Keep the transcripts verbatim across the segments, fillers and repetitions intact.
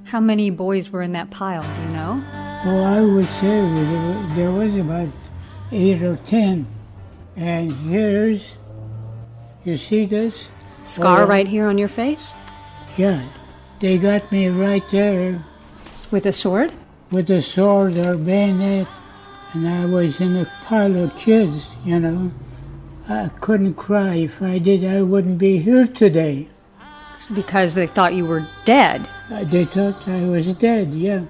How many boys were in that pile, do you know? Well, I would say there was about eight or ten. And here's, you see this? Scar oh, right here on your face? Yeah, they got me right there. With a sword? With a sword or bayonet. And I was in a pile of kids, you know. I couldn't cry. If I did, I wouldn't be here today. It's because they thought you were dead. Uh, they thought I was dead, yeah.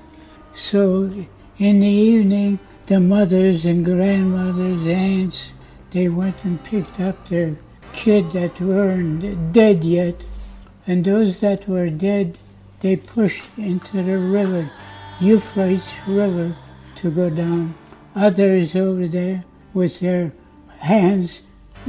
So in the evening, the mothers and grandmothers, aunts, they went and picked up their kid that weren't dead yet. And those that were dead, they pushed into the river, Euphrates River, to go down. Others over there with their hands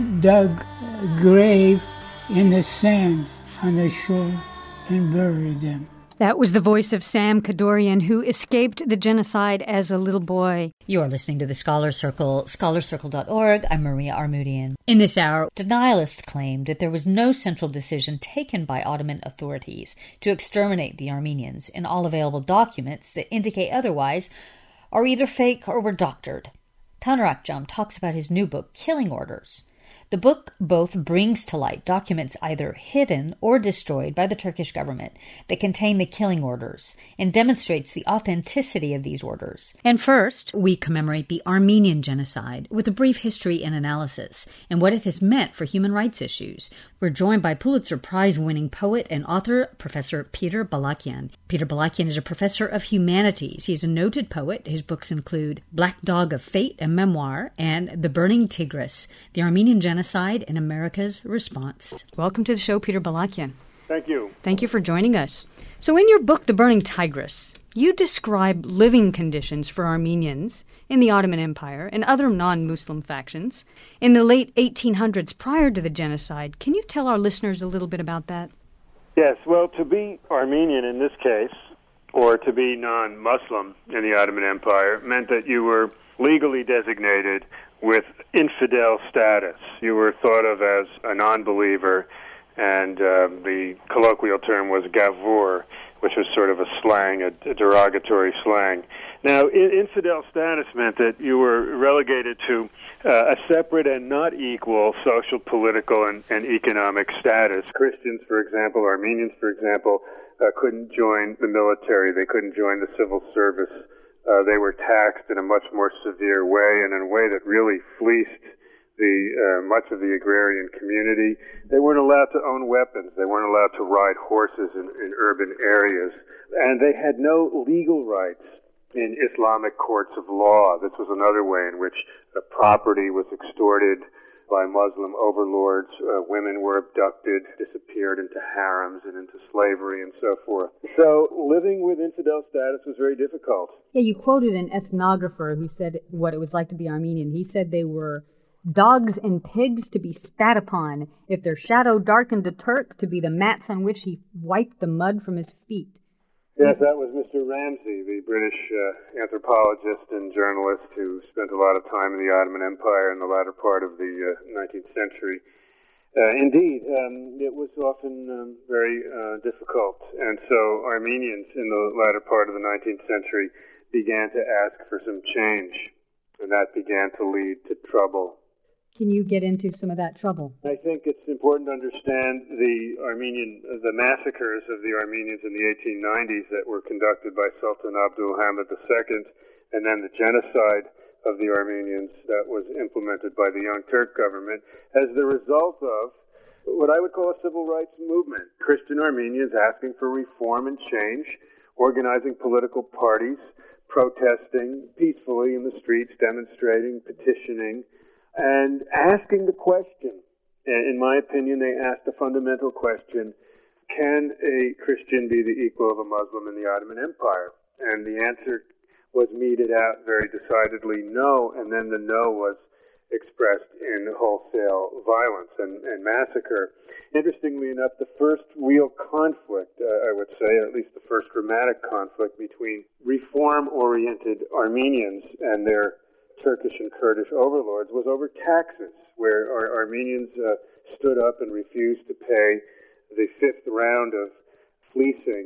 dug a grave in the sand on the shore and buried them. That was the voice of Sam Kadorian, who escaped the genocide as a little boy. You are listening to The Scholar Circle, scholar circle dot org. I'm Maria Armoudian. In this hour, denialists claimed that there was no central decision taken by Ottoman authorities to exterminate the Armenians, and all available documents that indicate otherwise are either fake or were doctored. Taner Akçam talks about his new book, Killing Orders. The book both brings to light documents either hidden or destroyed by the Turkish government that contain the killing orders and demonstrates the authenticity of these orders. And first, we commemorate the Armenian genocide with a brief history and analysis and what it has meant for human rights issues. We're joined by Pulitzer Prize-winning poet and author Professor Peter Balakian. Peter Balakian is a professor of humanities. He's a noted poet. His books include Black Dog of Fate, a memoir, and The Burning Tigris, the Armenian Genocide and America's Response. Welcome to the show, Peter Balakian. Thank you. Thank you for joining us. So in your book, The Burning Tigris, you describe living conditions for Armenians in the Ottoman Empire and other non-Muslim factions in the late eighteen hundreds prior to the genocide. Can you tell our listeners a little bit about that? Yes, well, to be Armenian in this case, or to be non-Muslim in the Ottoman Empire, meant that you were legally designated with infidel status. You were thought of as a non-believer, and uh, the colloquial term was gavur, which was sort of a slang, a, a derogatory slang. Now, I- infidel status meant that you were relegated to uh, a separate and not equal social, political, and, and economic status. Christians, for example, Armenians, for example, uh, couldn't join the military. They couldn't join the civil service. Uh, they were taxed in a much more severe way, and in a way that really fleeced the uh, much of the agrarian community. They weren't allowed to own weapons. They weren't allowed to ride horses in, in urban areas. And they had no legal rights in Islamic courts of law. This was another way in which uh, property was extorted by Muslim overlords. Uh, women were abducted, disappeared into harems and into slavery and so forth. So living with infidel status was very difficult. Yeah, you quoted an ethnographer who said what it was like to be Armenian. He said they were dogs and pigs to be spat upon, if their shadow darkened a Turk, to be the mats on which he wiped the mud from his feet. Yes, that was Mister Ramsay, the British uh, anthropologist and journalist who spent a lot of time in the Ottoman Empire in the latter part of the uh, nineteenth century. Uh, indeed, um, it was often um, very uh, difficult, and so Armenians in the latter part of the nineteenth century began to ask for some change, and that began to lead to trouble. Can you get into some of that trouble? I think it's important to understand the Armenian, the massacres of the Armenians in the eighteen nineties that were conducted by Sultan Abdulhamid the Second, and then the genocide of the Armenians that was implemented by the Young Turk government as the result of what I would call a civil rights movement. Christian Armenians asking for reform and change, organizing political parties, protesting peacefully in the streets, demonstrating, petitioning, and asking the question. In my opinion, they asked a fundamental question: can a Christian be the equal of a Muslim in the Ottoman Empire? And the answer was meted out very decidedly no, and then the no was expressed in wholesale violence and, and massacre. Interestingly enough, the first real conflict, uh, I would say, or at least the first dramatic conflict between reform-oriented Armenians and their Turkish and Kurdish overlords was over taxes, where our Armenians uh, stood up and refused to pay the fifth round of fleecing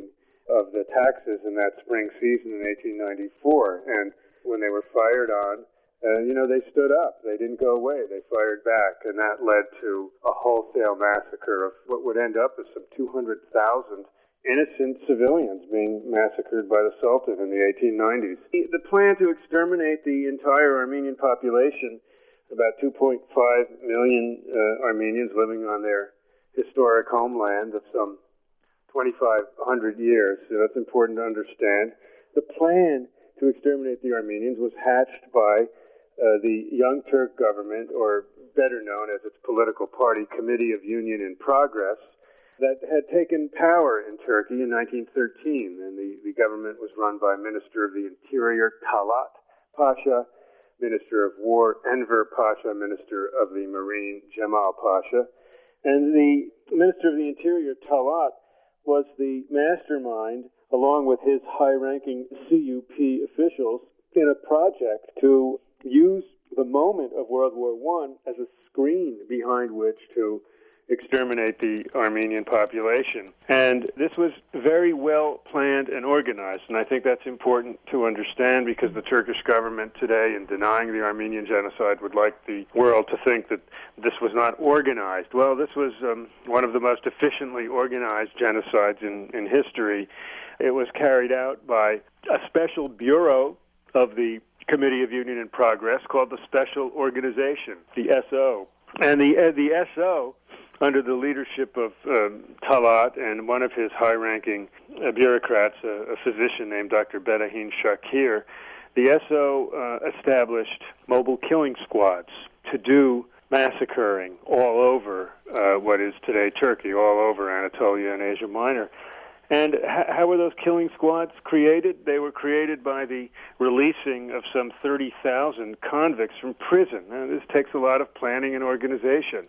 of the taxes in that spring season in eighteen ninety-four. And when they were fired on, uh, you know, they stood up. They didn't go away. They fired back. And that led to a wholesale massacre of what would end up as some two hundred thousand innocent civilians being massacred by the Sultan in the eighteen nineties. The plan to exterminate the entire Armenian population, about two point five million uh, Armenians living on their historic homeland of some twenty-five hundred years. So that's important to understand. The plan to exterminate the Armenians was hatched by uh, the Young Turk government, or better known as its political party, Committee of Union in Progress, that had taken power in Turkey in nineteen thirteen. And the, the government was run by Minister of the Interior Talat Pasha, Minister of War Enver Pasha, Minister of the Marine Cemal Pasha. And the Minister of the Interior, Talat, was the mastermind, along with his high-ranking C U P officials, in a project to use the moment of World War One as a screen behind which to exterminate the Armenian population. And this was very well planned and organized, and I think that's important to understand, because the Turkish government today, in denying the Armenian genocide, would like the world to think that this was not organized. Well, this was um, one of the most efficiently organized genocides in, in history. It was carried out by a special bureau of the Committee of Union in Progress called the Special Organization, the S O. And the, uh, the S O, under the leadership of um, Talat and one of his high-ranking uh, bureaucrats, uh, a physician named Doctor Bedahin Shakir, the S O uh, established mobile killing squads to do massacring all over uh, what is today Turkey, all over Anatolia and Asia Minor. And h- how were those killing squads created? They were created by the releasing of some thirty thousand convicts from prison. Now, this takes a lot of planning and organization.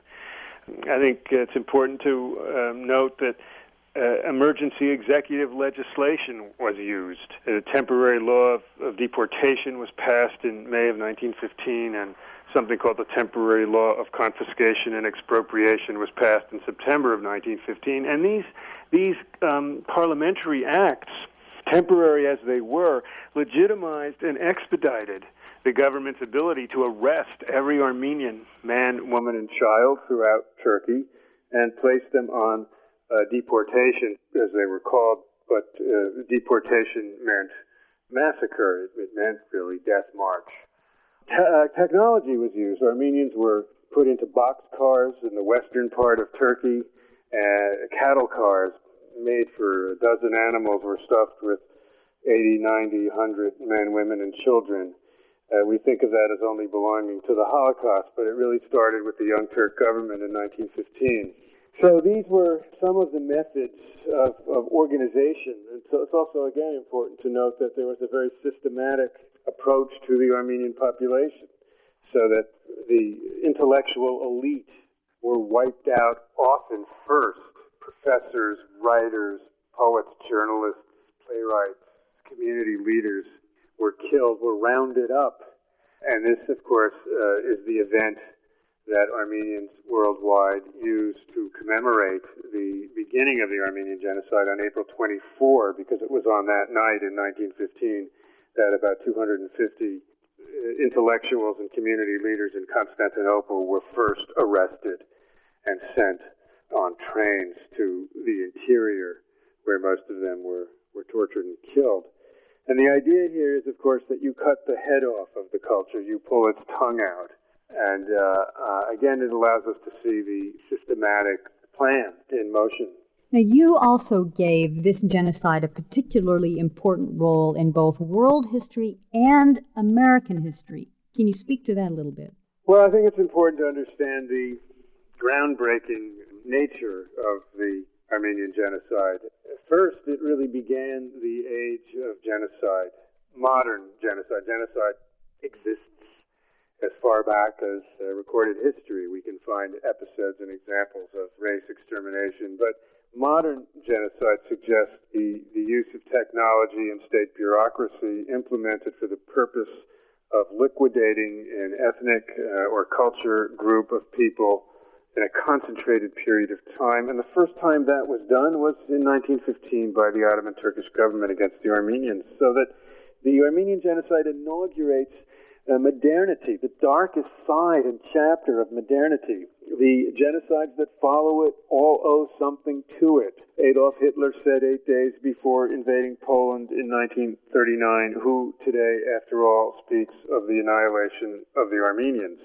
I think it's important to um, note that uh, emergency executive legislation was used. A temporary law of, of deportation was passed in May of nineteen fifteen, and something called the Temporary Law of Confiscation and Expropriation was passed in September of nineteen fifteen. And these these um, parliamentary acts, temporary as they were, legitimized and expedited the government's ability to arrest every Armenian man, woman, and child throughout Turkey and place them on uh, deportation, as they were called. But uh, deportation meant massacre. It meant really death march. Te- uh, technology was used. Armenians were put into boxcars in the western part of Turkey. Uh, cattle cars made for a dozen animals were stuffed with eighty, ninety, one hundred men, women, and children. Uh, we think of that as only belonging to the Holocaust, but it really started with the Young Turk government in nineteen fifteen. So these were some of the methods of, of organization. And so it's also, again, important to note that there was a very systematic approach to the Armenian population, so that the intellectual elite were wiped out often first. Professors, writers, poets, journalists, playwrights, community leaders were killed, were rounded up. And this, of course, uh, is the event that Armenians worldwide used to commemorate the beginning of the Armenian genocide on April twenty-fourth, because it was on that night in nineteen fifteen that about two hundred fifty intellectuals and community leaders in Constantinople were first arrested and sent on trains to the interior, where most of them were, were tortured and killed. And the idea here is, of course, that you cut the head off of the culture, you pull its tongue out. And uh, uh, again, it allows us to see the systematic plan in motion. Now, you also gave this genocide a particularly important role in both world history and American history. Can you speak to that a little bit? Well, I think it's important to understand the groundbreaking nature of the Armenian genocide. First, it really began the age of genocide, modern genocide. Genocide exists as far back as uh, recorded history. We can find episodes and examples of race extermination, but modern genocide suggests the, the use of technology and state bureaucracy implemented for the purpose of liquidating an ethnic uh, or culture group of people in a concentrated period of time. And the first time that was done was in nineteen fifteen by the Ottoman Turkish government against the Armenians. So that the Armenian genocide inaugurates uh, modernity, the darkest side and chapter of modernity. The genocides that follow it all owe something to it. Adolf Hitler said eight days before invading Poland in nineteen thirty-nine, who today, after all, speaks of the annihilation of the Armenians.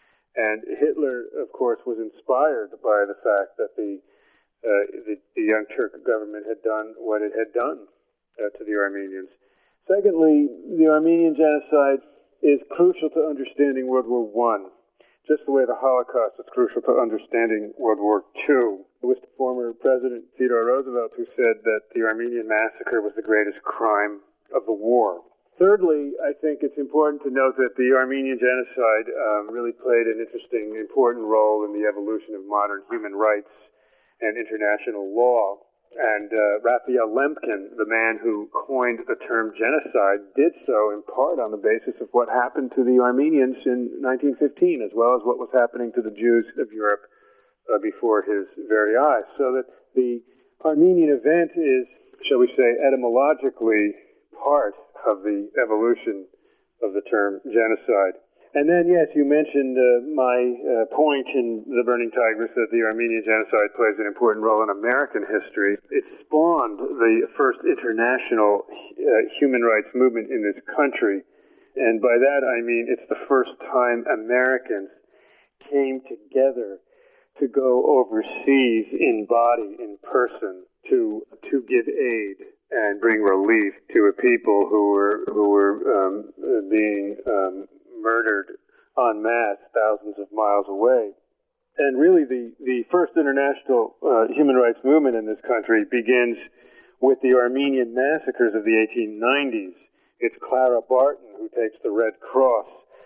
And Hitler, of course, was inspired by the fact that the, uh, the, the Young Turk government had done what it had done uh, to the Armenians. Secondly, the Armenian genocide is crucial to understanding World War One, just the way the Holocaust is crucial to understanding World War Two. It was the former President Theodore Roosevelt who said that the Armenian massacre was the greatest crime of the war. Thirdly, I think it's important to note that the Armenian genocide um, really played an interesting, important role in the evolution of modern human rights and international law. And uh, Raphael Lemkin, the man who coined the term genocide, did so in part on the basis of what happened to the Armenians in nineteen fifteen, as well as what was happening to the Jews of Europe uh, before his very eyes. So that the Armenian event is, shall we say, etymologically part of the evolution of the term genocide. And then, yes, you mentioned uh, my uh, point in The Burning Tigris that the Armenian genocide plays an important role in American history. It spawned the first international uh, human rights movement in this country. And by that I mean it's the first time Americans came together to go overseas in body, in person, to to give aid and bring relief to a people who were who were um, being um, murdered en masse thousands of miles away. And really the, the first international uh, human rights movement in this country begins with the Armenian massacres of the eighteen nineties. It's Clara Barton who takes the Red Cross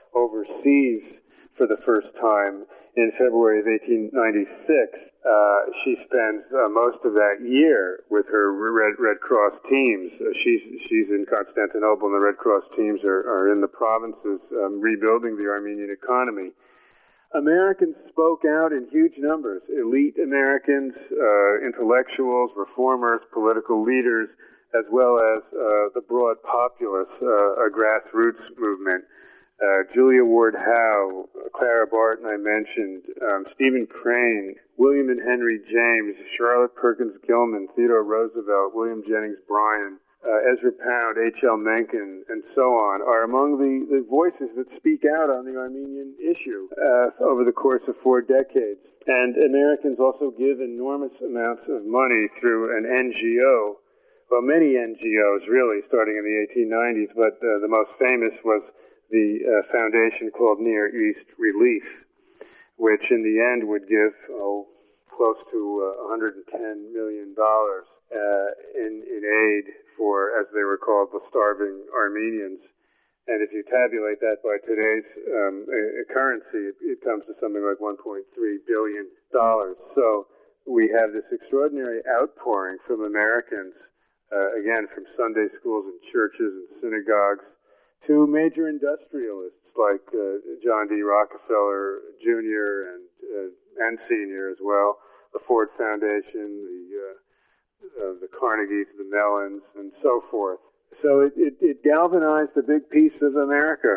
overseas for the first time in February of eighteen ninety-six. Uh, she spends uh, most of that year with her Red, Red Cross teams. Uh, she's, she's in Constantinople, and the Red Cross teams are, are in the provinces um, rebuilding the Armenian economy. Americans spoke out in huge numbers. Elite Americans, uh, intellectuals, reformers, political leaders, as well as uh, the broad populace, uh, a grassroots movement. Uh, Julia Ward Howe, Clara Barton I mentioned, um, Stephen Crane, William and Henry James, Charlotte Perkins Gilman, Theodore Roosevelt, William Jennings Bryan, uh, Ezra Pound, H L Mencken, and so on, are among the, the voices that speak out on the Armenian issue uh, over the course of four decades. And Americans also give enormous amounts of money through an N G O, well, many N G Os really, starting in the eighteen nineties, but uh, the most famous was the uh, foundation called Near East Relief, which in the end would give oh, close to uh, one hundred ten million dollars uh, in, in aid for, as they were called, the starving Armenians. And if you tabulate that by today's um, a, a currency, it, it comes to something like one point three billion dollars. So we have this extraordinary outpouring from Americans, uh, again, from Sunday schools and churches and synagogues, to major industrialists like uh, John D. Rockefeller Junior and uh, and Senior as well, the Ford Foundation, the uh, uh, the Carnegies, the Mellons, and so forth. So it, it, it galvanized a big piece of America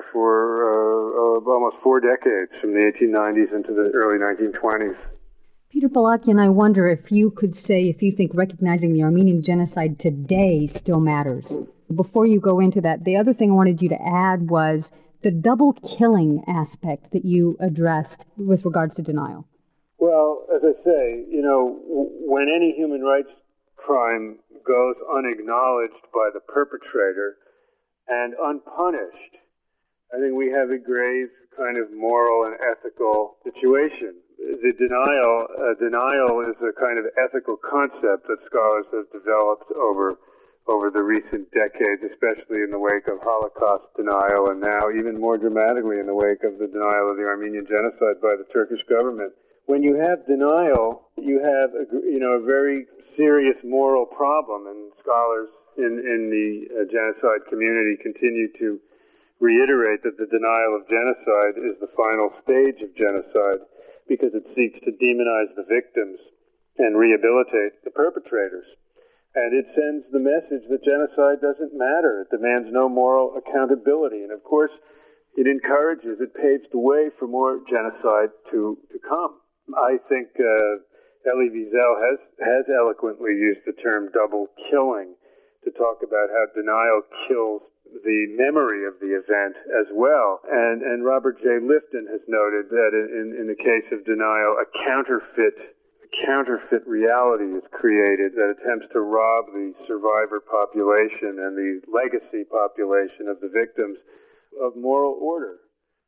for uh, almost four decades, from the eighteen nineties into the early nineteen twenties. Peter Balakian, I wonder if you could say if you think recognizing the Armenian genocide today still matters. Before you go into that, the other thing I wanted you to add was the double killing aspect that you addressed with regards to denial. Well, as I say, you know, when any human rights crime goes unacknowledged by the perpetrator and unpunished, I think we have a grave kind of moral and ethical situation. The denial, uh, denial is a kind of ethical concept that scholars have developed over over the recent decades, especially in the wake of Holocaust denial, and now even more dramatically in the wake of the denial of the Armenian genocide by the Turkish government. When you have denial, you have a, you know, a very serious moral problem, and scholars in, in the uh, genocide community continue to reiterate that the denial of genocide is the final stage of genocide. because it seeks to demonize the victims and rehabilitate the perpetrators. And it sends the message that genocide doesn't matter. It demands no moral accountability. And of course, it encourages, it paves the way for more genocide to, to come. I think uh, Elie Wiesel has, has eloquently used the term double killing to talk about how denial kills the memory of the event as well. And, and Robert J. Lifton has noted that in, in the case of denial, a counterfeit counterfeit reality is created that attempts to rob the survivor population and the legacy population of the victims of moral order.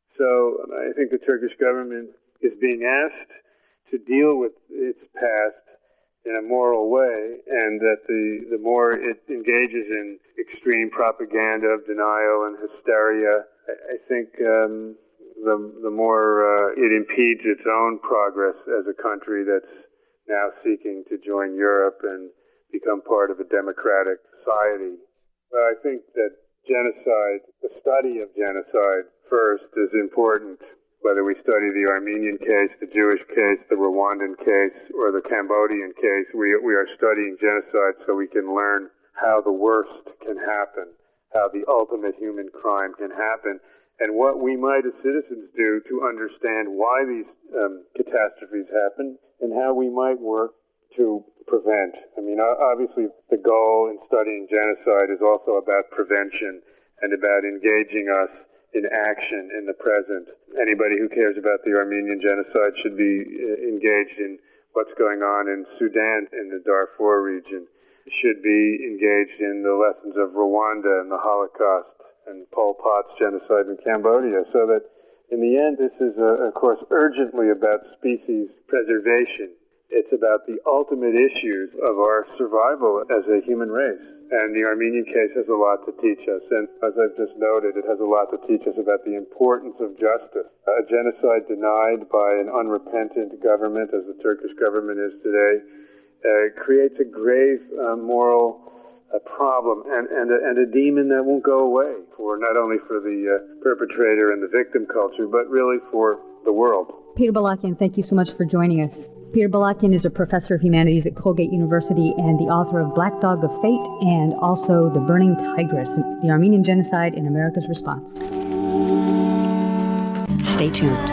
So I think the Turkish government is being asked to deal with its past in a moral way, and that the, the more it engages in extreme propaganda of denial and hysteria, I, I think um, the, the more uh, it impedes its own progress as a country that's now seeking to join Europe and become part of a democratic society. But I think that genocide, the study of genocide first, is important. Whether we study the Armenian case, the Jewish case, the Rwandan case, or the Cambodian case, we, we are studying genocide so we can learn how the worst can happen, how the ultimate human crime can happen, and what we might as citizens do to understand why these um, catastrophes happen and how we might work to prevent. I mean, obviously, the goal in studying genocide is also about prevention and about engaging us in action in the present. Anybody who cares about the Armenian genocide should be engaged in what's going on in Sudan, in the Darfur region, should be engaged in the lessons of Rwanda and the Holocaust and Pol Pot's genocide in Cambodia, so that in the end, this is, uh, of course, urgently about species preservation. It's about the ultimate issues of our survival as a human race. And the Armenian case has a lot to teach us. And as I've just noted, it has a lot to teach us about the importance of justice. A genocide denied by an unrepentant government, as the Turkish government is today, uh, creates a grave uh, moral a problem and, and, a, and a demon that won't go away, for not only for the uh, perpetrator and the victim culture, but really for the world. Peter Balakian, thank you so much for joining us. Peter Balakian is a professor of humanities at Colgate University and the author of Black Dog of Fate and also The Burning Tigris, the Armenian Genocide in America's Response. Stay tuned.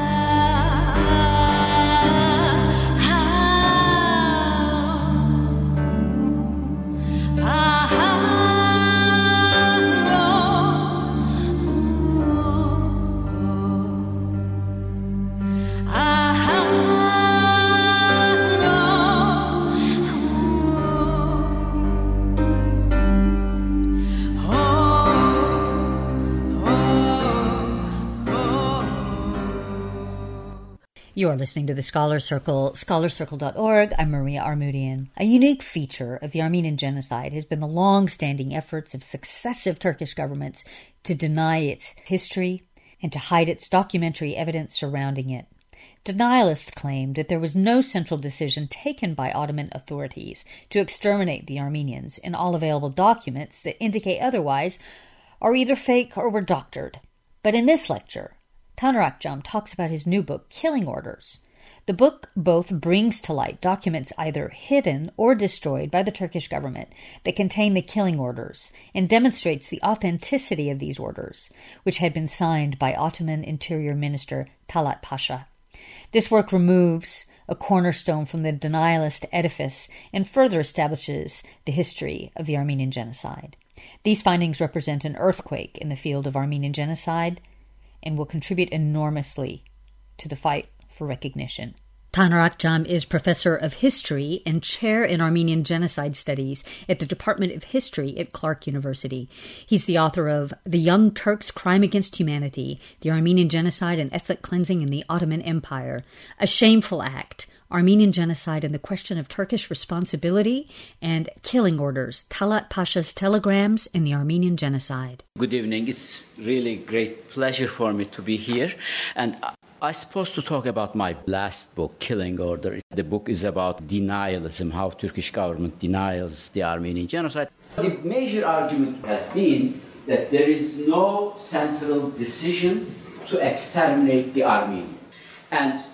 You are listening to the Scholar Circle, scholar circle dot org. I'm Maria Armoudian. A unique feature of the Armenian genocide has been the long-standing efforts of successive Turkish governments to deny its history and to hide its documentary evidence surrounding it. Denialists claimed that there was no central decision taken by Ottoman authorities to exterminate the Armenians, and all available documents that indicate otherwise are either fake or were doctored. But in this lecture, Taner Akçam talks about his new book, Killing Orders. The book both brings to light documents either hidden or destroyed by the Turkish government that contain the killing orders and demonstrates the authenticity of these orders, which had been signed by Ottoman Interior Minister Talat Pasha. This work removes a cornerstone from the denialist edifice and further establishes the history of the Armenian genocide. These findings represent an earthquake in the field of Armenian genocide and will contribute enormously to the fight for recognition. Taner Akçam is professor of history and chair in Armenian genocide studies at the Department of History at Clark University. He's the author of The Young Turks' Crime Against Humanity, The Armenian Genocide and Ethnic Cleansing in the Ottoman Empire, A Shameful Act, Armenian Genocide and the Question of Turkish Responsibility, and Killing Orders, Talat Pasha's Telegrams in the Armenian Genocide. Good evening. It's really great pleasure for me to be here. And I'm supposed to talk about my last book, Killing Order. The book is about denialism, how Turkish government denies the Armenian genocide. The major argument has been that there is no central decision to exterminate the Armenians. And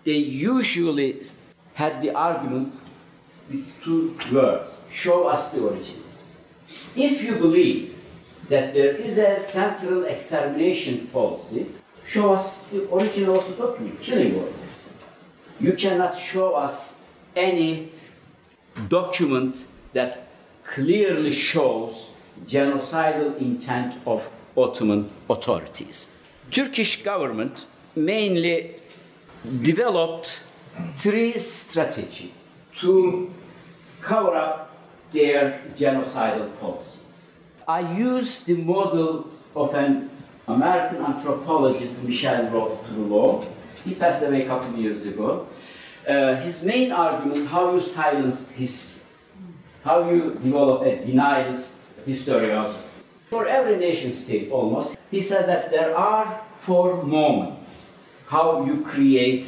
they usually had the argument with two words: show us the origins. If you believe that there is a central extermination policy, show us the original of the document, killing orders. You cannot show us any document that clearly shows genocidal intent of Ottoman authorities. Turkish government mainly developed three strategies to cover up their genocidal policies. I use the model of an American anthropologist, Michel Rouleau. He passed away a couple of years ago. Uh, his main argument, how you silence history, how you develop a denialist historiography. For every nation state almost, he says that there are four moments how you create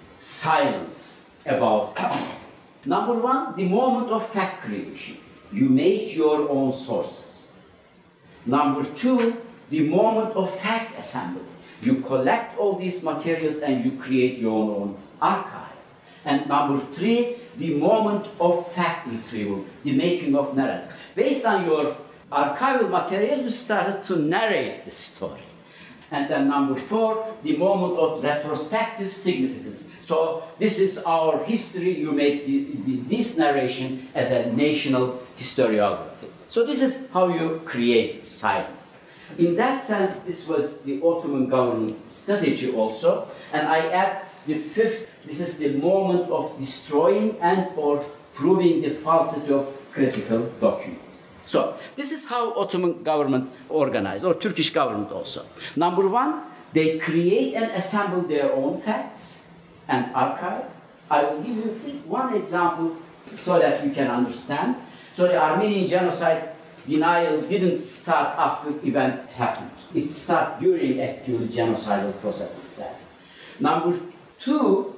silence about us. Number one, the moment of fact creation. You make your own sources. Number two, the moment of fact assembly. You collect all these materials and you create your own archive. And number three, the moment of fact retrieval, the making of narrative. Based on your archival material, you started to narrate the story. And then number four, the moment of retrospective significance. So this is our history. You make the, the, this narration as a national historiography. So this is how you create silence. In that sense, this was the Ottoman government's strategy also. And I add the fifth, this is the moment of destroying and or proving the falsity of critical documents. So this is how Ottoman government organized, or Turkish government also. Number one, they create and assemble their own facts and archive. I will give you one example so that you can understand. So the Armenian genocide denial didn't start after events happened. It started during actual genocidal process itself. Number two,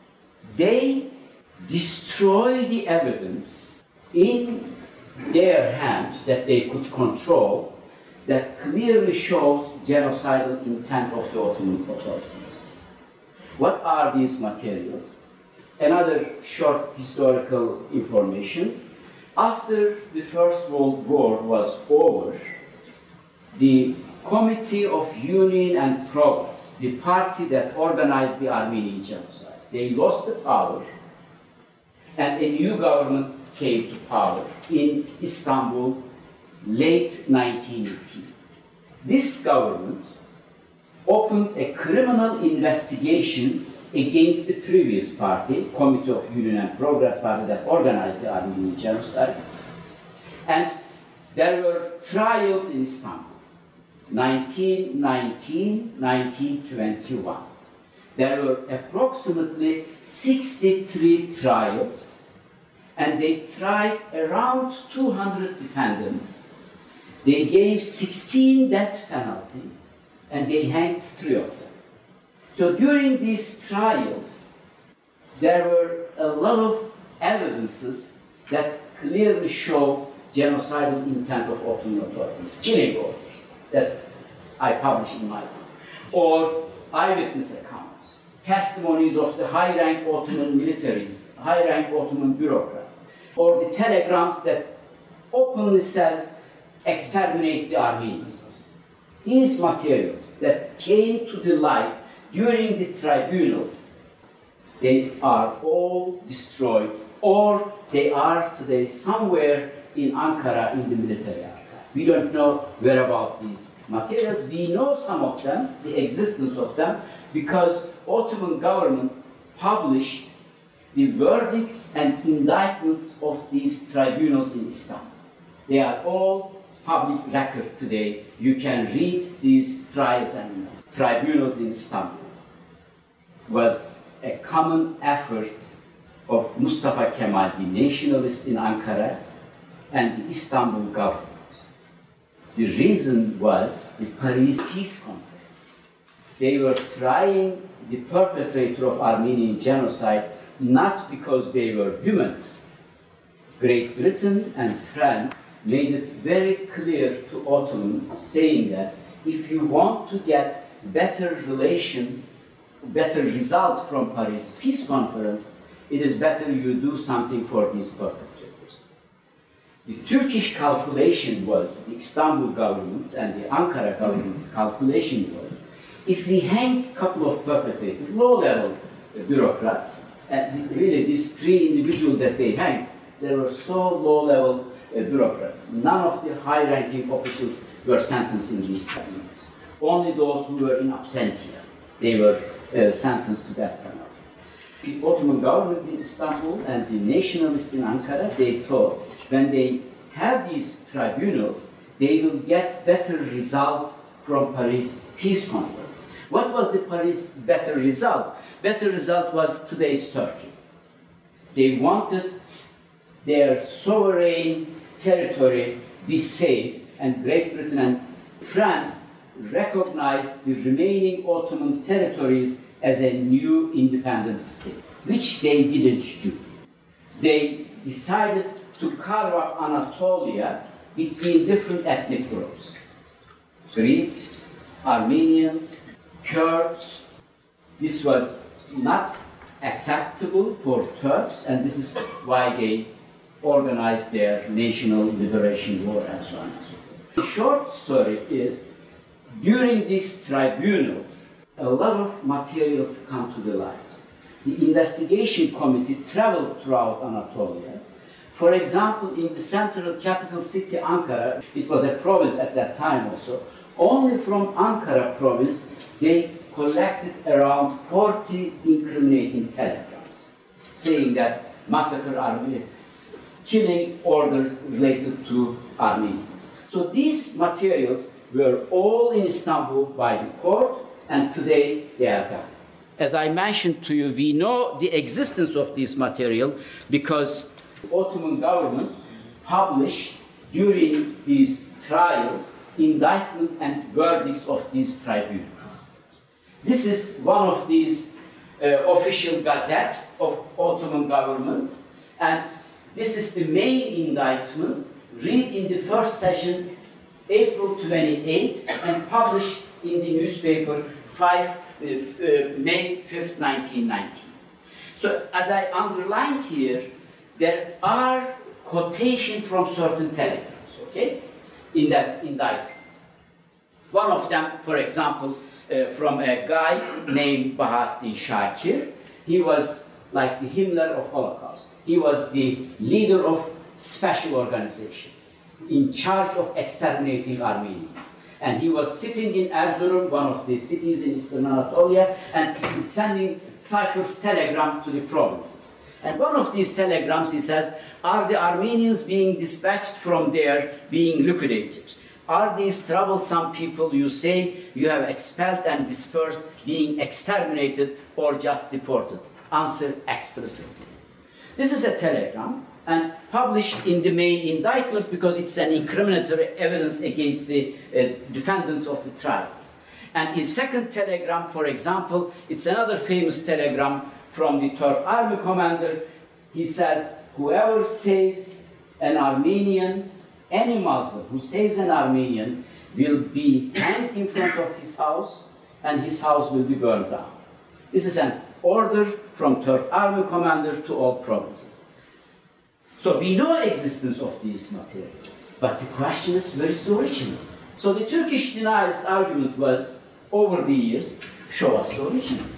they destroy the evidence in their hands that they could control that clearly shows genocidal intent of the Ottoman authorities. What are these materials? Another short historical information. After the First World War was over, the Committee of Union and Progress, the party that organized the Armenian genocide, they lost the power, and a new government came to power in Istanbul late nineteen eighteen. This government opened a criminal investigation against the previous party, Committee of Union and Progress party that organized the Armenian genocide. And there were trials in Istanbul, nineteen nineteen, nineteen twenty-one. There were approximately sixty-three trials, and they tried around two hundred defendants. They gave sixteen death penalties, and they hanged three of them. So during these trials, there were a lot of evidences that clearly show genocidal intent of Ottoman authorities, killing orders that I published in my book, or eyewitness accounts, testimonies of the high-rank Ottoman militaries, high-rank Ottoman bureaucrats, or the telegrams that openly says, exterminate the Armenians. These materials that came to the light during the tribunals, they are all destroyed, or they are today somewhere in Ankara in the military archive. We don't know where about these materials. We know some of them, the existence of them, because Ottoman government published the verdicts and indictments of these tribunals in Istanbul. They are all public record today. You can read these trials and tribunals in Istanbul. It was a common effort of Mustafa Kemal, the nationalist in Ankara, and the Istanbul government. The reason was the Paris Peace Conference. They were trying the perpetrator of Armenian genocide not because they were humanists. Great Britain and France made it very clear to Ottomans, saying that if you want to get better relation better result from Paris Peace Conference, it is better you do something for these perpetrators. The Turkish calculation was, the Istanbul government's and the Ankara government's calculation was, if we hang a couple of perpetrators, low-level bureaucrats, and really these three individuals that they hang, they were so low-level uh, bureaucrats. None of the high-ranking officials were sentenced in these tribunals. Only those who were in absentia, they were uh, sentenced to death penalty. The Ottoman government in Istanbul and the nationalists in Ankara, they thought when they have these tribunals, they will get better result from Paris Peace Conference. What was the Paris better result? Better result was today's Turkey. They wanted their sovereign territory be safe, and Great Britain and France recognized the remaining Ottoman territories as a new independent state, which they didn't do. They decided to carve up Anatolia between different ethnic groups. Greeks, Armenians, Kurds. This was not acceptable for Turks, and this is why they organized their national liberation war and so on and so forth. The short story is, during these tribunals, a lot of materials come to the light. The investigation committee traveled throughout Anatolia. For example, in the central capital city, Ankara, it was a province at that time also, only from Ankara province, they collected around forty incriminating telegrams, saying that massacre Armenians, killing orders related to Armenians. So these materials were all in Istanbul by the court, and today they are gone. As I mentioned to you, we know the existence of this material because the Ottoman government published during these trials indictment and verdicts of these tribunals. This is one of these uh, official gazette of Ottoman government, and this is the main indictment, read in the first session, April twenty-eighth, and published in the newspaper five, uh, uh, May fifth, nineteen nineteen. So, as I underlined here, there are quotations from certain telegrams, okay, in that indictment. One of them, for example, uh, from a guy named Bahattin Shakir. He was like the Himmler of Holocaust. He was the leader of special organization in charge of exterminating Armenians. And he was sitting in Erzurum, one of the cities in Eastern Anatolia, and sending ciphers telegram to the provinces. And one of these telegrams, he says, are the Armenians being dispatched from there, being liquidated? Are these troublesome people you say you have expelled and dispersed being exterminated or just deported? Answer explicitly. This is a telegram and published in the main indictment because it's an incriminatory evidence against the uh, defendants of the trials. And in second telegram, for example, it's another famous telegram from the Turk army commander. He says, whoever saves an Armenian, any Muslim who saves an Armenian will be hanged in front of his house and his house will be burned down. This is an order from Turk army commander to all provinces. So we know existence of these materials, but the question is, where is the original? So the Turkish denialist argument was, over the years, show us the original.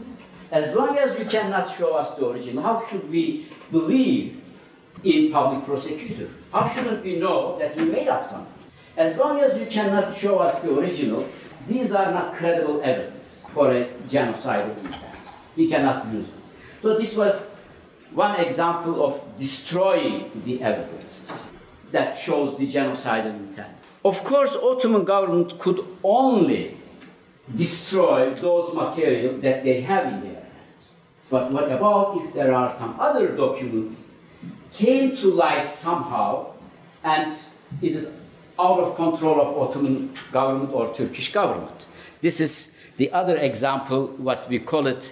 As long as you cannot show us the original, how should we believe in public prosecutor? How shouldn't we know that he made up something? As long as you cannot show us the original, these are not credible evidence for a genocidal intent. We cannot use this. So this was one example of destroying the evidences that shows the genocidal intent. Of course, Ottoman government could only destroy those material that they have in their hands. But what about if there are some other documents came to light somehow and it is out of control of Ottoman government or Turkish government? This is the other example, what we call it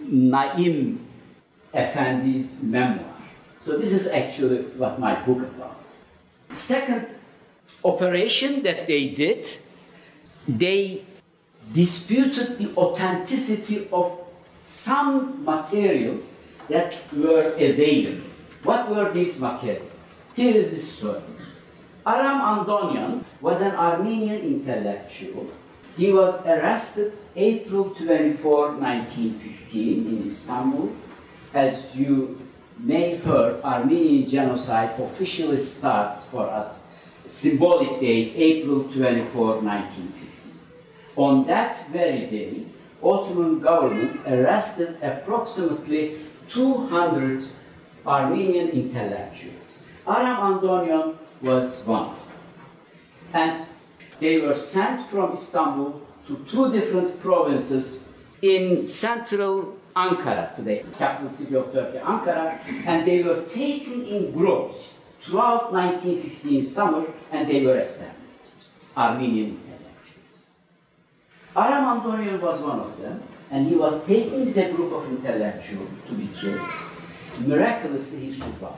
Naim Efendi's memoir. So this is actually what my book is about. Second operation that they did, they disputed the authenticity of some materials that were available. What were these materials? Here is the story. Aram Andonyan was an Armenian intellectual. He was arrested April twenty-fourth, nineteen fifteen in Istanbul. As you may heard, Armenian genocide officially starts for us symbolic date, April twenty-fourth, nineteen fifteen. On that very day, Ottoman government arrested approximately two hundred Armenian intellectuals. Aram Andonyan was one of them. And they were sent from Istanbul to two different provinces in central Ankara today, capital city of Turkey, Ankara, and they were taken in groups throughout nineteen fifteen summer, and they were exterminated, Armenian intellectuals. Aram Andonyan was one of them, and he was taken with a group of intellectuals to be killed. Miraculously, he survived.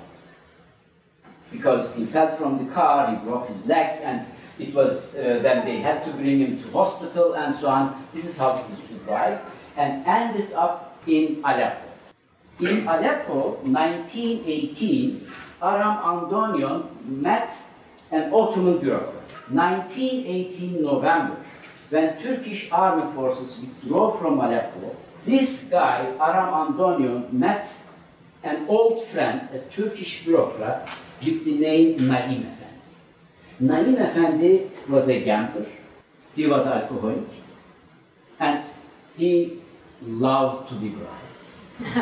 Because he fell from the car, he broke his leg, and it was, uh, then they had to bring him to hospital and so on. This is how he survived, and ended up in Aleppo. In Aleppo, nineteen eighteen, Aram Andonyan met an Ottoman bureaucrat. nineteen eighteen November, when Turkish army forces withdrew from Aleppo, this guy, Aram Andonyan, met an old friend, a Turkish bureaucrat, with the name Naim Efendi. Naim Efendi was a gambler, he was alcoholic, and he loved to be bribed.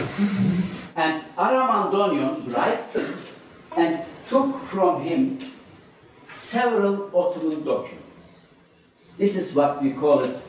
And Aram Andonyan bribed him and took from him several Ottoman documents. This is what we call it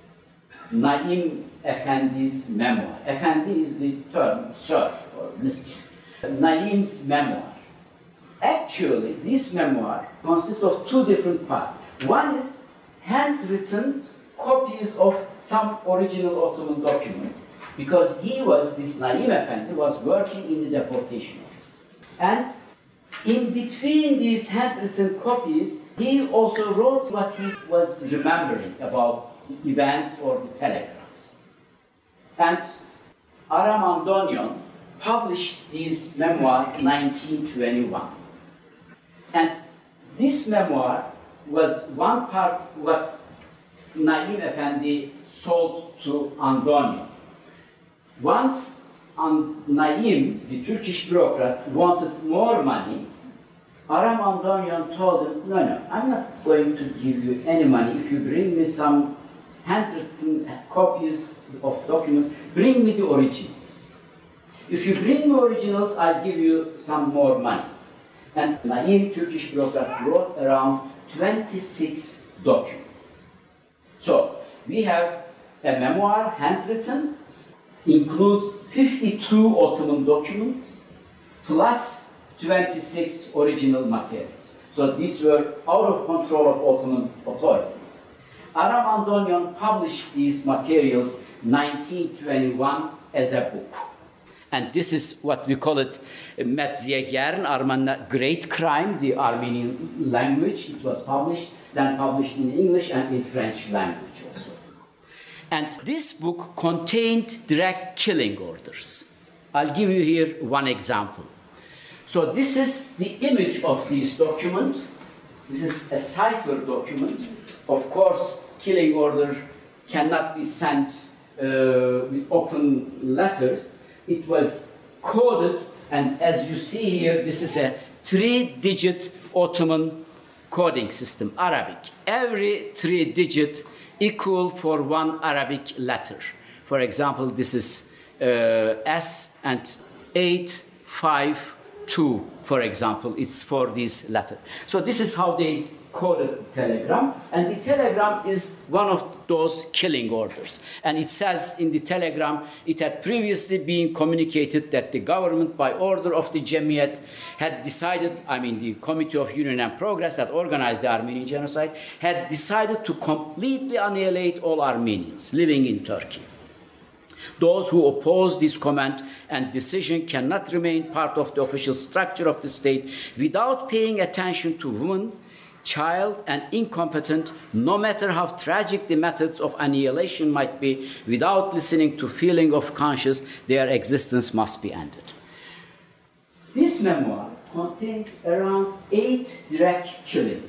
Naim Efendi's memoir. Efendi is the term, sir, or Mister Naim's memoir. Actually, this memoir consists of two different parts. One is handwritten copies of some original Ottoman documents, because he was, this Naim Efendi, was working in the deportation office. And in between these handwritten copies, he also wrote what he was remembering about events or the telegrams. And Aram Andonyan published this memoir in nineteen twenty-one. And this memoir was one part what Naim Efendi sold to Andonyan. Once um, Naim, the Turkish bureaucrat, wanted more money, Aram Andonyan told him, no, no, I'm not going to give you any money if you bring me some handwritten copies of documents, bring me the originals. If you bring me originals, I'll give you some more money. And Naim, Turkish bureaucrat, wrote around twenty-six documents. So, we have a memoir, handwritten, includes fifty-two Ottoman documents, plus twenty-six original materials. So these were out of control of Ottoman authorities. Aram Andonyan published these materials in nineteen twenty-one as a book. And this is what we call it, Metziegern, Arman, Great Crime, the Armenian language. It was published, then published in English and in French language also. And this book contained direct killing orders. I'll give you here one example. So this is the image of this document. This is a cipher document. Of course, killing order cannot be sent uh, with open letters. It was coded, and as you see here, this is a three-digit Ottoman coding system, Arabic. Every three digit equal for one Arabic letter. For example, this is uh, S and eight, five, two, for example, it's for this letter. So this is how they coded the telegram, and the telegram is one of those killing orders. And it says in the telegram, it had previously been communicated that the government, by order of the Cemiyet, had decided, I mean the Committee of Union and Progress that organized the Armenian genocide, had decided to completely annihilate all Armenians living in Turkey. Those who oppose this command and decision cannot remain part of the official structure of the state without paying attention to women, child, and incompetent, no matter how tragic the methods of annihilation might be, without listening to feeling of conscience, their existence must be ended. This memoir contains around eight direct killings.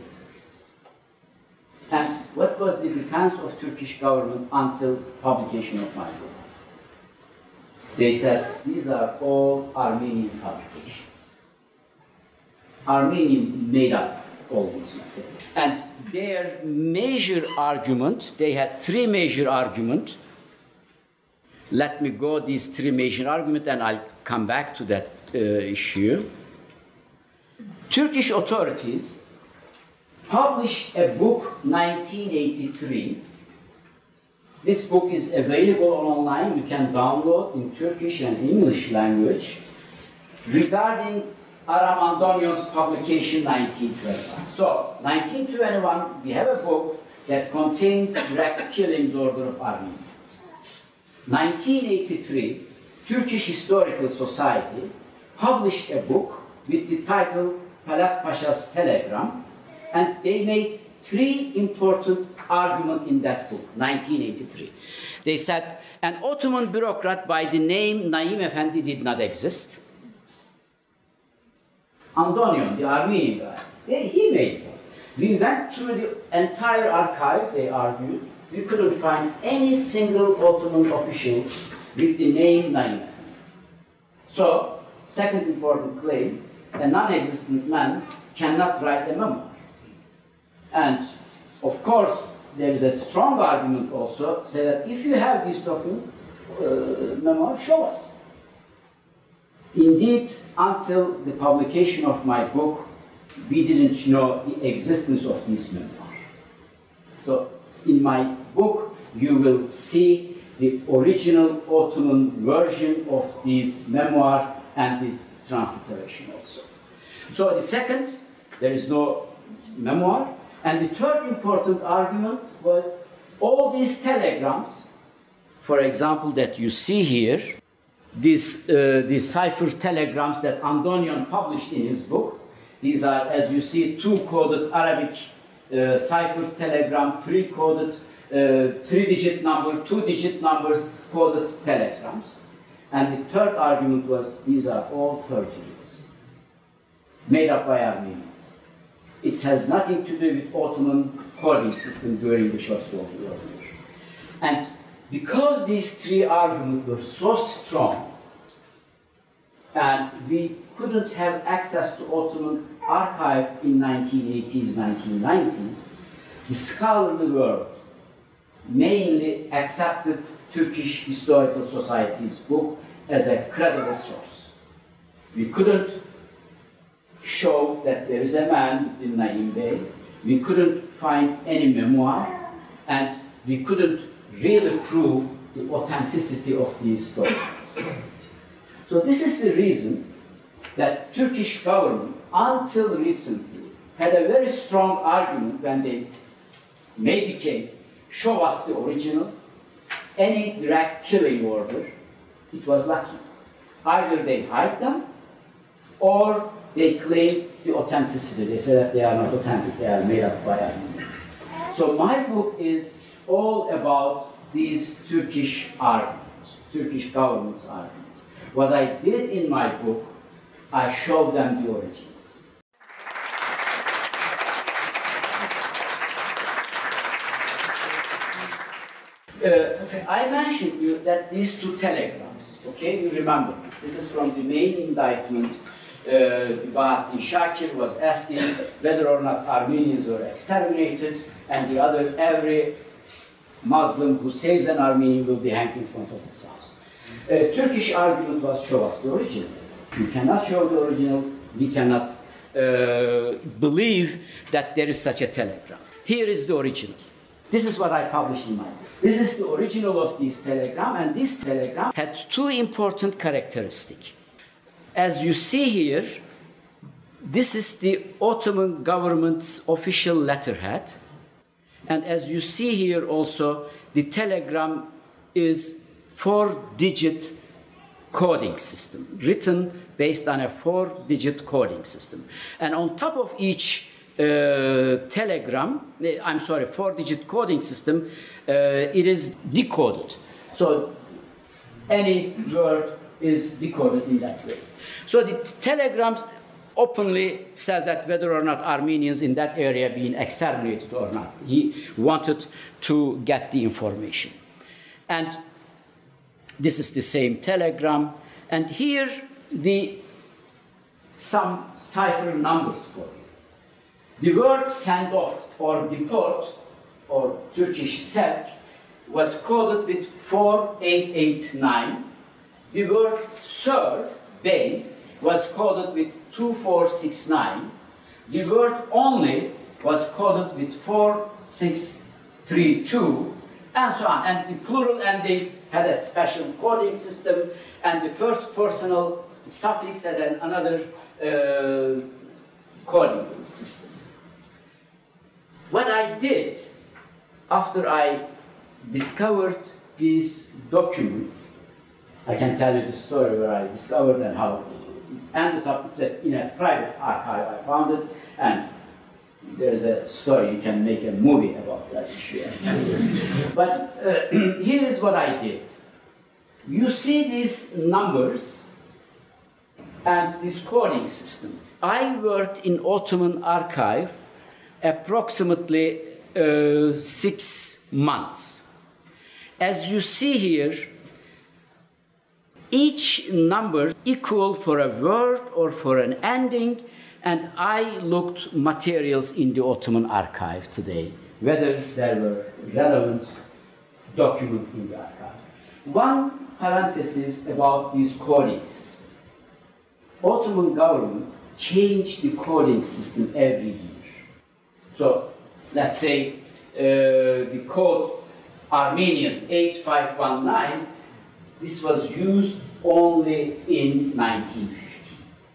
And what was the defense of Turkish government until publication of my book? They said, these are all Armenian fabrications. Armenian made up all these material. And their major argument, they had three major arguments. Let me go these three major arguments and I'll come back to that uh, issue. Turkish authorities published a book nineteen eighty-three. This book is available online. You can download in Turkish and English language regarding Aram Andonion's publication nineteen twenty-one. So, nineteen twenty-one, we have a book that contains direct killings order of Armenians. nineteen eighty-three, Turkish Historical Society published a book with the title Talat Pasha's Telegram, and they made three important arguments in that book, nineteen eighty-three. They said an Ottoman bureaucrat by the name Naim Efendi did not exist. Andonion, the Armenian guy, he made one. We went through the entire archive, they argued. We couldn't find any single Ottoman official with the name Naim Efendi. So, second important claim, a non-existent man cannot write a memoir. And, of course, there is a strong argument also, say that if you have this document, uh, memoir, show us. Indeed, until the publication of my book, we didn't know the existence of this memoir. So, in my book, you will see the original Ottoman version of this memoir and the transliteration also. So, the second, there is no memoir. And the third important argument was all these telegrams, for example, that you see here, these, uh, these cipher telegrams that Andonion published in his book. These are, as you see, two-coded Arabic uh, cipher telegram, three-coded, uh, three-digit number, two-digit numbers, coded telegrams. And the third argument was these are all forgeries, made up by Armenians. It has nothing to do with Ottoman coding system during the First World War. And because these three arguments were so strong, and we couldn't have access to Ottoman archive in nineteen eighties, nineteen nineties, the scholarly world mainly accepted Turkish Historical Society's book as a credible source. We couldn't show that there is a man in Naim Bey. We couldn't find any memoir, and we couldn't really prove the authenticity of these stories. So this is the reason that Turkish government, until recently, had a very strong argument when they made the case, show us the original, any direct killing order, it was lucky. Either they hide them, or they claim the authenticity. They say that they are not authentic, they are made up by Armenians. So my book is all about these Turkish arguments, Turkish government's arguments. What I did in my book, I showed them the origins. Uh, I mentioned you that these two telegrams, okay, you remember, this is from the main indictment. Uh, Bahattin Shakir was asking whether or not Armenians were exterminated, and the other, every Muslim who saves an Armenian will be hanged in front of his house. Uh, Turkish argument was, show us the original. You cannot show the original, we cannot uh, believe that there is such a telegram. Here is the original. This is what I published in my book. This is the original of this telegram, and this telegram had two important characteristics. As you see here, this is the Ottoman government's official letterhead. And as you see here also, the telegram is four-digit coding system, written based on a four-digit coding system. And on top of each uh, telegram, I'm sorry, four-digit coding system, uh, it is decoded. So any word is decoded in that way. So the telegram openly says that whether or not Armenians in that area being exterminated or not, he wanted to get the information. And this is the same telegram. And here the some cipher numbers for you. The word send off or deport or Turkish sev was coded with four eight eight nine. The word serve, bey, was coded with two four six nine. The word only was coded with four six three two, and so on. And the plural endings had a special coding system, and the first personal suffix had an, another uh, coding system. What I did after I discovered these documents, I can tell you the story where I discovered and how it ended up. It's a, in a private archive I found it, and there is a story, you can make a movie about that issue actually. But uh, here is what I did. You see these numbers and this coding system. I worked in Ottoman archive approximately uh, six months. As you see here, each number equal for a word or for an ending, and I looked materials in the Ottoman archive today, whether there were relevant documents in the archive. One parenthesis about this coding system. Ottoman government changed the coding system every year. So let's say uh, the code Armenian eight five one nine, this was used only in nineteen fifteen.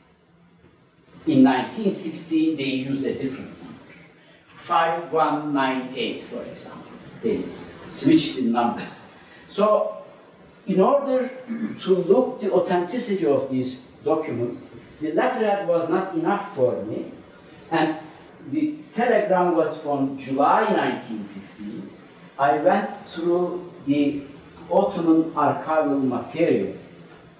In nineteen sixteen, they used a different number. five one nine eight, for example. They switched the numbers. So in order to look the authenticity of these documents, the letterhead was not enough for me, and the telegram was from July nineteen fifteen. I went through the Ottoman archival materials,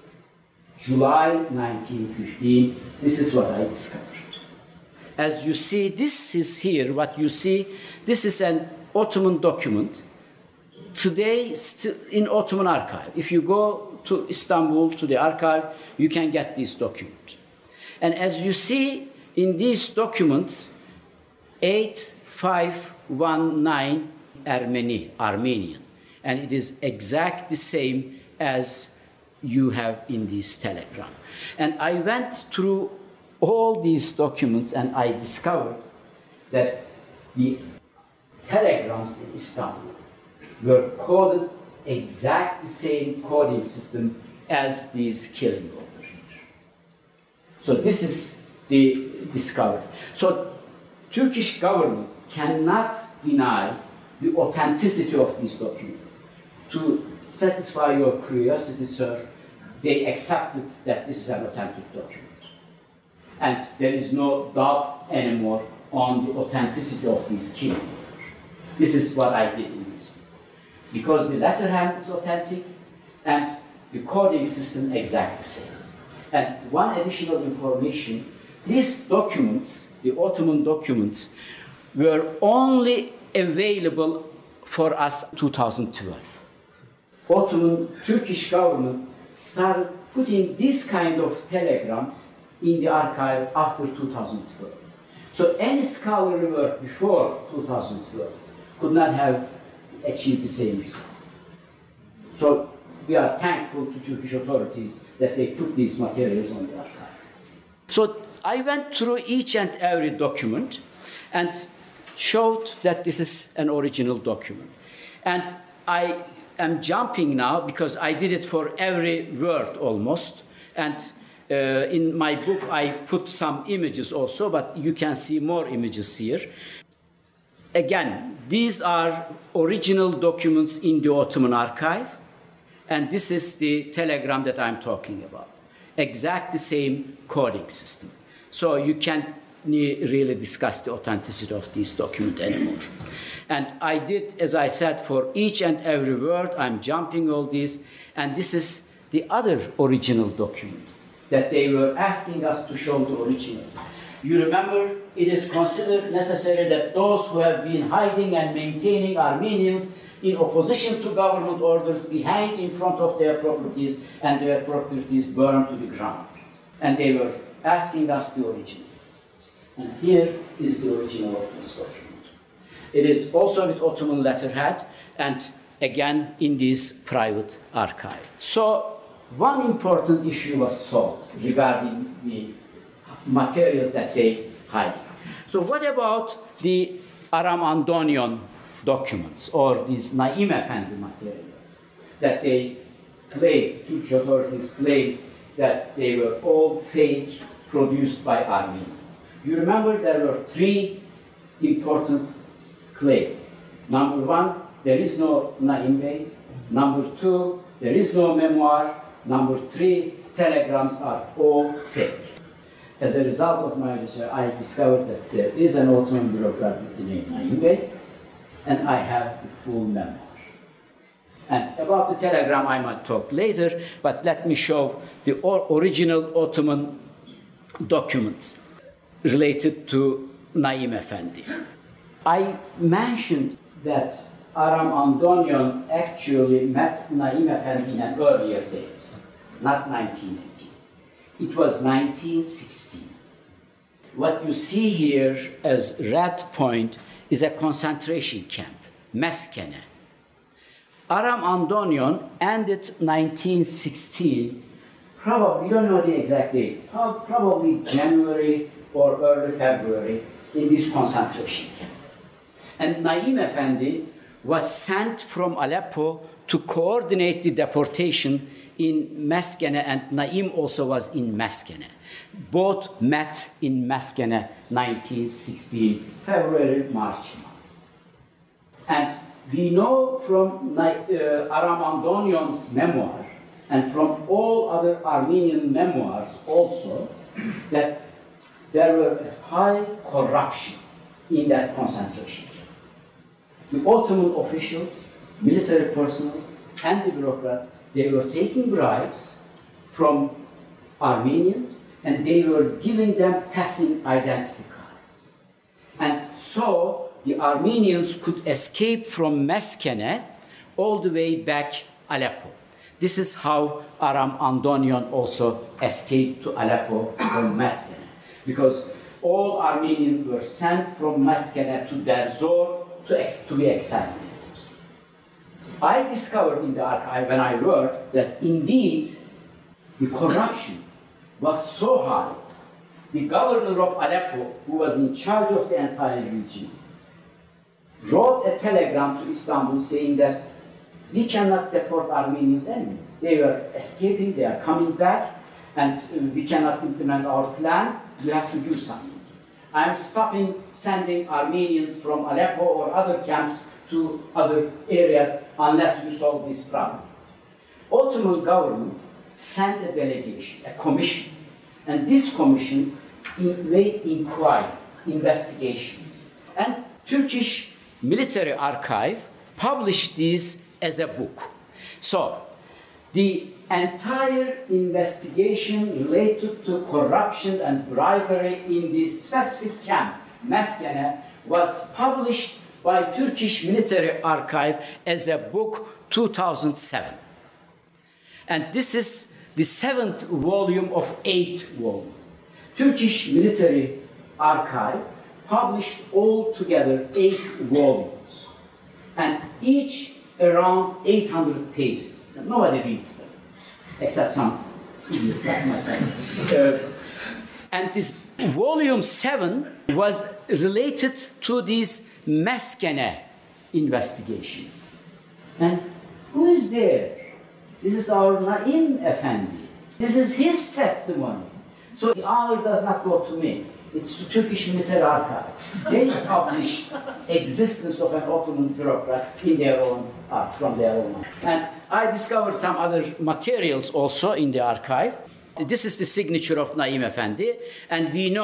July nineteen fifteen. This is what I discovered. As you see, this is here, what you see, this is an Ottoman document. Today, still in Ottoman archive. If you go to Istanbul, to the archive, you can get this document. And as you see in these documents, eight five one nine Ermeni, Armenian. And it is exact the same as you have in this telegram. And I went through all these documents and I discovered that the telegrams in Istanbul were coded exact the same coding system as these killing orders here. So this is the discovery. So Turkish government cannot deny the authenticity of this document. To satisfy your curiosity, sir, they accepted that this is an authentic document. And there is no doubt anymore on the authenticity of this killing order. This is what I did in this. Because the letterhead is authentic and the coding system exact the same. And one additional information, these documents, the Ottoman documents, were only available for us in two thousand twelve. Ottoman Turkish government started putting this kind of telegrams in the archive after two thousand twelve. So any scholarly work before two thousand twelve could not have achieved the same result. So we are thankful to Turkish authorities that they put these materials on the archive. So I went through each and every document and showed that this is an original document. And I am jumping now because I did it for every word almost. And uh, in my book I put some images also, but you can see more images here. Again, these are original documents in the Ottoman archive. And this is the telegram that I'm talking about. Exact the same coding system. So you can really discuss the authenticity of this document anymore. And I did, as I said, for each and every word, I'm jumping all this, and this is the other original document that they were asking us to show the original. You remember, it is considered necessary that those who have been hiding and maintaining Armenians in opposition to government orders be hanged in front of their properties and their properties burned to the ground. And they were asking us the originals. And here is the original of this document. It is also with Ottoman letterhead and again in this private archive. So one important issue was solved regarding the materials that they hide. So what about the Aram Andonian documents or these Naim Efendi materials that they claim, Turkish authorities claim that they were all fake, produced by Armenians? You remember there were three important claims. Number one, there is no Naim Bey. Number two, there is no memoir. Number three, telegrams are all fake. As a result of my research, I discovered that there is an Ottoman bureaucrat with the name Naim Bey, and I have the full memoir. And about the telegram I might talk later, but let me show the original Ottoman documents related to Naim Efendi. I mentioned that Aram Andonian actually met Naim Efendi in an earlier date, not nineteen eighteen. It was nineteen sixteen. What you see here as red point is a concentration camp, Meskene. Aram Andonian ended nineteen sixteen, probably, we don't know the exact date, probably January or early February in this concentration camp. And Naim Efendi was sent from Aleppo to coordinate the deportation in Meskene, and Naim also was in Meskene. Both met in Meskene nineteen sixteen, February, March months. And we know from uh, Aram Andonian's memoir and from all other Armenian memoirs also that there were a high corruption in that concentration camp. The Ottoman officials, military personnel, and the bureaucrats, they were taking bribes from Armenians and they were giving them passing identity cards. And so the Armenians could escape from Meskene all the way back Aleppo. This is how Aram Andonian also escaped to Aleppo from Meskene, because all Armenians were sent from Meskene to Derzor to, ex to be exterminated. I discovered in the archive when I worked that indeed the corruption was so high. The governor of Aleppo, who was in charge of the entire region, wrote a telegram to Istanbul saying that we cannot deport Armenians anymore. They were escaping, they are coming back, and we cannot implement our plan, we have to do something. I'm stopping sending Armenians from Aleppo or other camps to other areas unless you solve this problem. Ottoman government sent a delegation, a commission, and this commission in, made inquiries, investigations. And Turkish Military Archive published this as a book. So the entire investigation related to corruption and bribery in this specific camp, Meskene, was published by Turkish Military Archive as a book two thousand seven. And this is the seventh volume of eight volumes. Turkish Military Archive published altogether eight volumes, and each around eight hundred pages. Nobody reads them, except some idiots like myself. Uh, and this volume seven was related to these Meskene investigations. And who is there? This is our Naim Efendi. This is his testimony. So the honor does not go to me. It's the Turkish Military Archive. They published existence of an Ottoman bureaucrat in their own art, from their own art. And I discovered some other materials also in the archive. This is the signature of Naim Efendi, and we know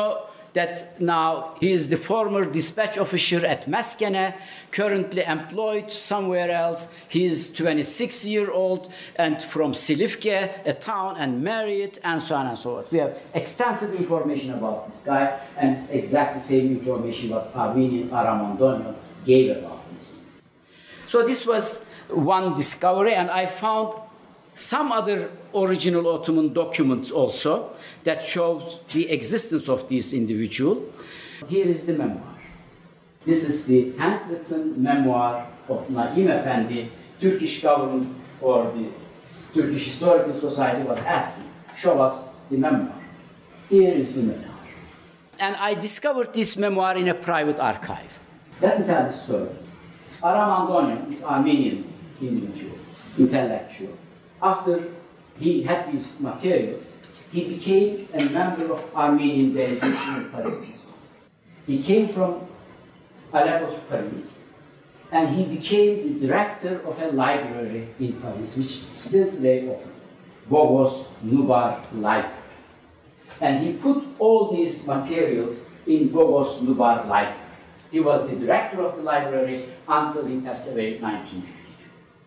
that now he is the former dispatch officer at Meskene, currently employed somewhere else. He is twenty-six years old and from Silifke, a town, and married, and so on and so forth. We have extensive information about this guy, and it's exactly the same information what Armenian Aramandonian gave about this. So this was one discovery, and I found some other original Ottoman documents also that shows the existence of this individual. Here is the memoir. This is the handwritten memoir of Naim Efendi. Turkish government or the Turkish Historical Society was asking, show us the memoir. Here is the memoir. And I discovered this memoir in a private archive. Let me tell the story. Aramandonian is Armenian individual, intellectual. After he had these materials, he became a member of Armenian delegation in Paris. He came from Aleppo to Paris, and he became the director of a library in Paris, which still today open, Bogos Nubar Library. And he put all these materials in Bogos Nubar Library. He was the director of the library until he passed away in nineteen fifty-two.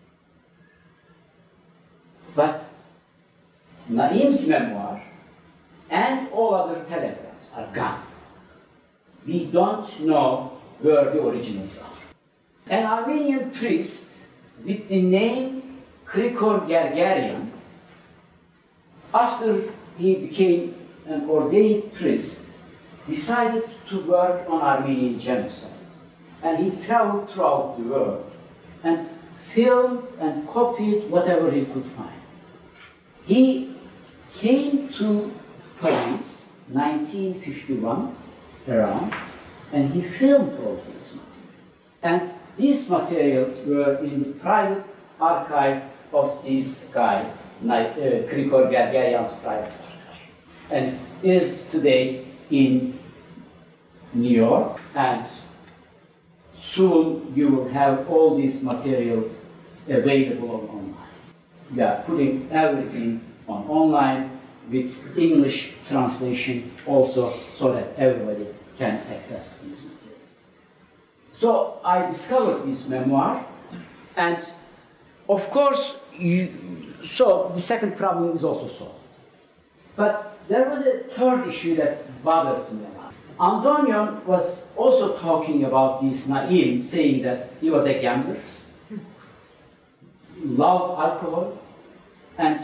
But Naim's memoir and all other telegrams are gone. We don't know where the originals are. An Armenian priest with the name Krikor Gergerian, after he became an ordained priest, decided to work on Armenian genocide. And he traveled throughout the world and filmed and copied whatever he could find. He came to Paris, nineteen fifty-one, around, and he filmed all these materials. And these materials were in the private archive of this guy, uh, Krikor Gergerian's private archive, and is today in New York. And soon you will have all these materials available online. We are putting everything on online with English translation also, so that everybody can access these materials. So I discovered this memoir, and of course, you, so the second problem is also solved. But there was a third issue that bothers me. Andonian was also talking about this Naim, saying that he was a gambler, loved alcohol, and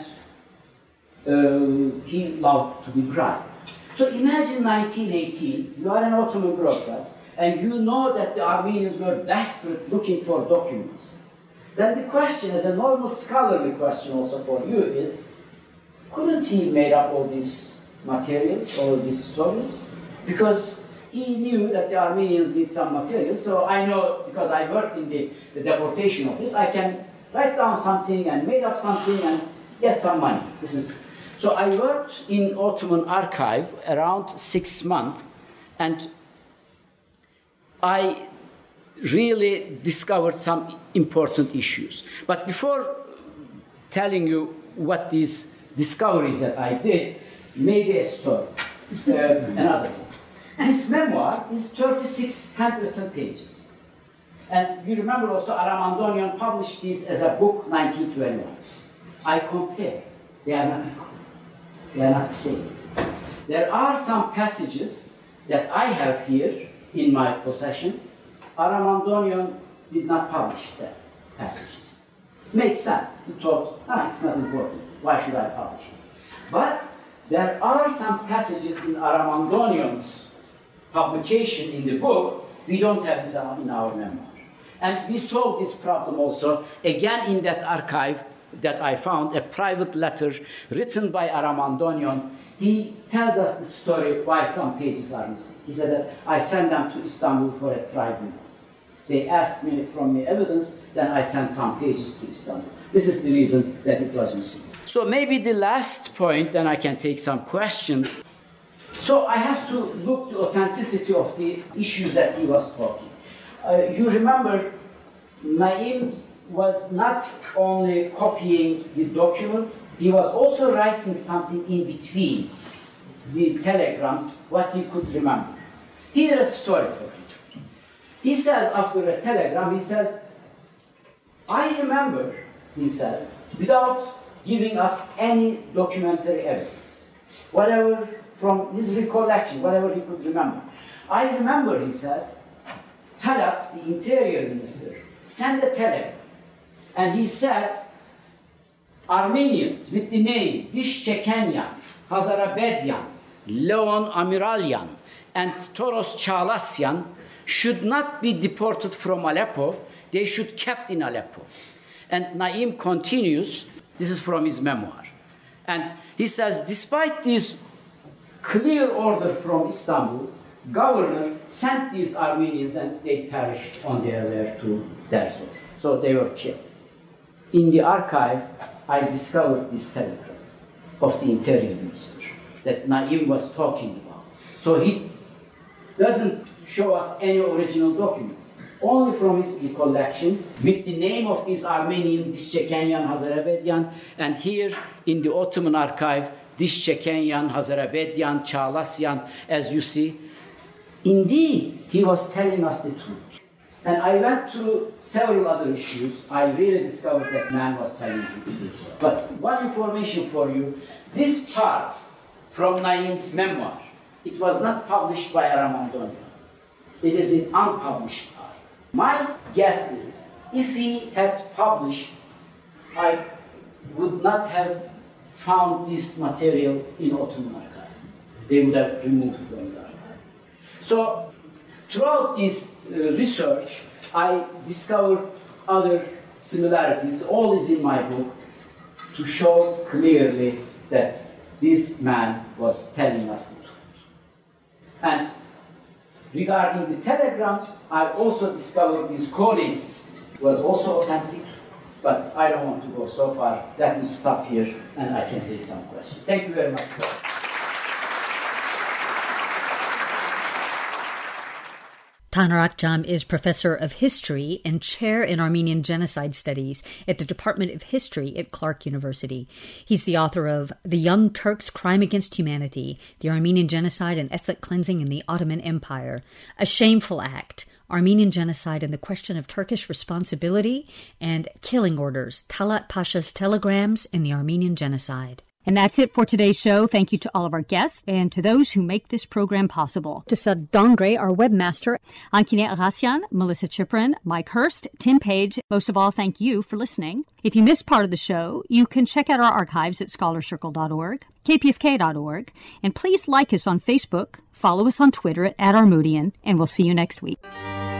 uh, he loved to be bribed. So imagine nineteen eighteen, you are an Ottoman bureaucrat, and you know that the Armenians were desperate looking for documents. Then the question, as a normal scholarly question also for you, is, couldn't he made up all these materials, all these stories? Because he knew that the Armenians need some materials, so I know, because I worked in the, the deportation office, I can write down something and made up something and get some money. This is, so I worked in Ottoman archive around six months, and I really discovered some important issues. But before telling you what these discoveries that I did, maybe a story, uh, another one. This memoir is thirty-six handwritten pages. And you remember also Aramandonian published this as a book nineteen twenty-one. I compare. They are not equal. They are not the same. There are some passages that I have here in my possession. Aramandonian did not publish the passages. Makes sense. He thought, ah, it's not important. Why should I publish it? But there are some passages in Aramandonian's publication in the book, we don't have this in our memoir. And we solved this problem also, again in that archive that I found, a private letter written by Aramandonian. He tells us the story why some pages are missing. He said that I sent them to Istanbul for a tribunal. They asked me from me evidence, then I sent some pages to Istanbul. This is the reason that it was missing. So maybe the last point, then I can take some questions. So I have to look the authenticity of the issues that he was talking. Uh, you remember, Naim was not only copying the documents, he was also writing something in between the telegrams, what he could remember. Here's a story for him. He says after a telegram, he says, I remember, he says, without giving us any documentary evidence, whatever from his recollection, whatever he could remember. I remember, he says, Talat, the interior minister, sent a telegram, and he said, Armenians with the name Dishchekenyan, Hazarabedyan, Leon Amiralyan, and Toros Chalasyan should not be deported from Aleppo, they should be kept in Aleppo. And Naim continues, this is from his memoir, and he says, despite this clear order from Istanbul, governor sent these Armenians and they perished on their way to Derzo. So they were killed. In the archive, I discovered this telegram of the interior minister that Naim was talking about. So he doesn't show us any original document, only from his recollection with the name of this Armenian, Dishchekenyan, Hazarabedyan, and here in the Ottoman archive, Dishchekenyan, Hazarabedyan, Chalasyan, as you see. Indeed, he was telling us the truth. And I went through several other issues. I really discovered that man was telling the truth. But one information for you, this part from Naim's memoir, it was not published by Aramandonio. It is an unpublished part. My guess is, if he had published, I would not have found this material in Ottoman archive. They would have removed from the archive. So, throughout this uh, research, I discovered other similarities. All is in my book to show clearly that this man was telling us the truth. And regarding the telegrams, I also discovered this coding system. It was also authentic, but I don't want to go so far. Let me stop here and I can take some questions. Thank you very much. Taner Akçam is professor of history and chair in Armenian genocide studies at the Department of History at Clark University. He's the author of The Young Turks' Crime Against Humanity, The Armenian Genocide and Ethnic Cleansing in the Ottoman Empire, A Shameful Act, Armenian Genocide and the Question of Turkish Responsibility, and Killing Orders, Talat Pasha's Telegrams in the Armenian Genocide. And that's it for today's show. Thank you to all of our guests and to those who make this program possible. To Sud Dongre, our webmaster, Ankine Aghasyan, Melissa Chiprin, Mike Hurst, Tim Page. Most of all, thank you for listening. If you missed part of the show, you can check out our archives at scholar circle dot org, k p f k dot org, and please like us on Facebook, follow us on Twitter at, at Armoudian, and we'll see you next week.